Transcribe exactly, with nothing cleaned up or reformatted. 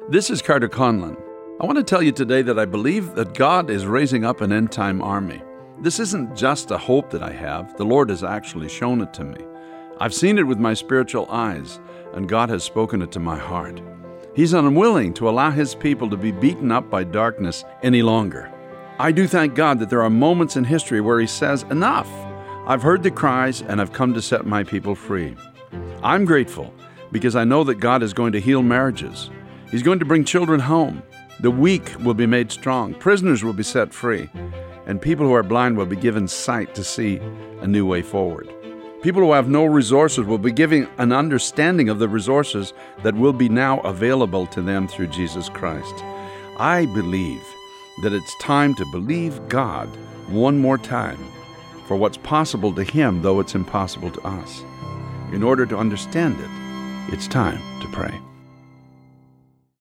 This is Carter Conlon. I want to tell you today that I believe that God is raising up an end-time army. This isn't just a hope that I have. The Lord has actually shown it to me. I've seen it with my spiritual eyes, and God has spoken it to my heart. He's unwilling to allow His people to be beaten up by darkness any longer. I do thank God that there are moments in history where He says, "Enough! I've heard the cries, and I've come to set my people free." I'm grateful because I know that God is going to heal marriages. He's going to bring children home. The weak will be made strong. Prisoners will be set free. And people who are blind will be given sight to see a new way forward. People who have no resources will be given an understanding of the resources that will be now available to them through Jesus Christ. I believe that it's time to believe God one more time for what's possible to Him, though it's impossible to us. In order to understand it, it's time to pray.